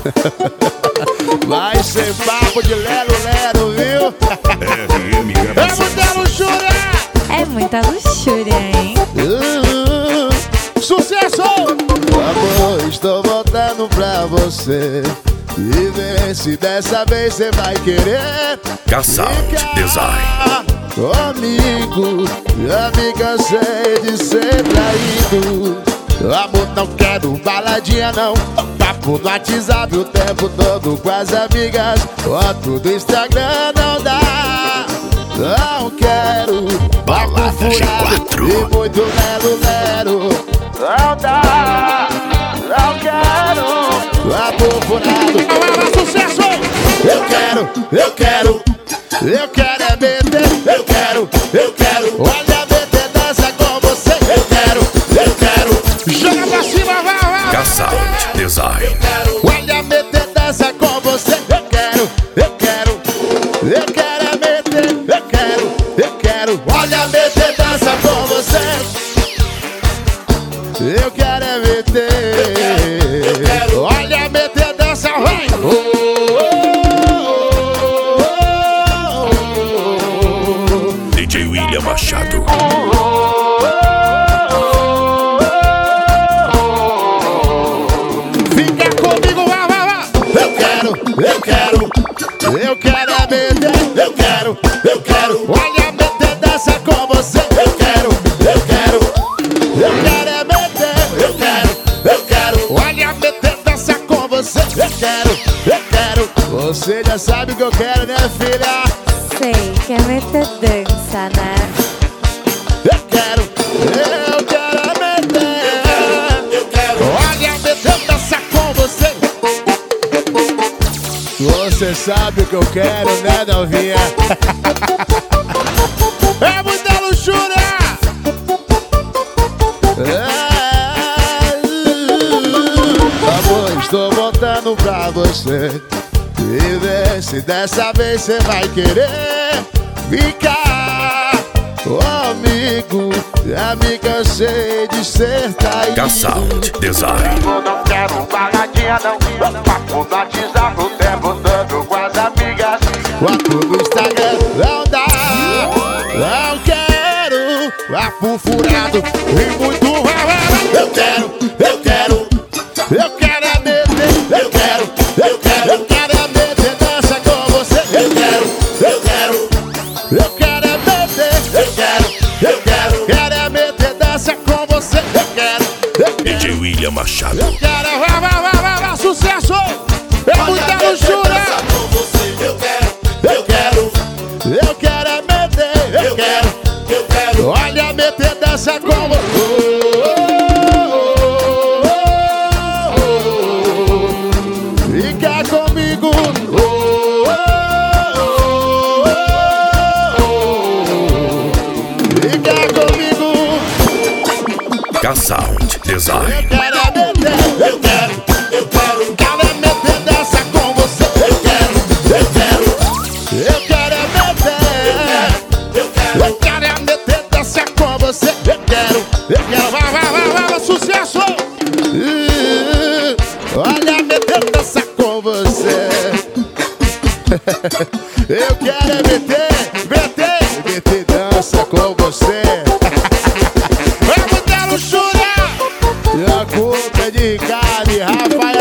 Vai ser papo de lero-lero, viu? É muita luxúria! É muita luxúria, hein? Sucesso! Amor, estou voltando pra você. E vê se dessa vez você vai querer. K-Sound Design. Amigo, já me cansei de ser traído. Amor, não quero baladinha não. Papo no WhatsApp o tempo todo com as amigas. Foto do Instagram não dá. Não quero papo furado e muito lero-lero. Não dá. Não quero papo furado. Sucesso! Eu quero é meter. Eu quero, olha meter dança com você. Eu quero, joga pra cima, vai. K-Sound Design. Olha meter dança com você. Eu quero é meter. Eu quero, olha meter dança com você. Eu quero é meter. Olha meter dança, vai. DJ William Machado. Fica comigo, vai. Eu quero é meter. Eu quero, olha meter dança com você. Eu quero é meter. Eu quero, olha meter dança com você. Eu quero. Você já sabe o que eu quero, né, filha? Sei, quer meter dança, né? Eu quero meter. Olha meter dança com você. Você sabe o que eu quero, né, novinha? É muita luxúria. Amor, estou voltando pra você. E vê se dessa vez você vai querer ficar. Amigo, já me cansei de ser traído. K-Sound Design. Eu não quero baladinha não. Papo no WhatsApp o tempo todo com as amigas. Foto no Instagram não dá. Não quero papo furado e muito ralado. Eu quero é meter. Eu quero é meter dança com você. Eu quero é meter. Quero é meter dança com você. Eu quero. DJ William Machado. Eu quero, vai, sucesso! É muita luxúria! Eu quero é meter. Eu quero, olha meter dança com você. Fica comigo. Fica comigo. K-Sound Design. Eu quero é meter. Eu quero é meter dança com você. Eu quero é meter dança com você. Eu quero, vai, sucesso! Olha meter dança com você. Eu quero é meter dança com você. É muita luxúria. E a culpa é de Ricardo e Rafael.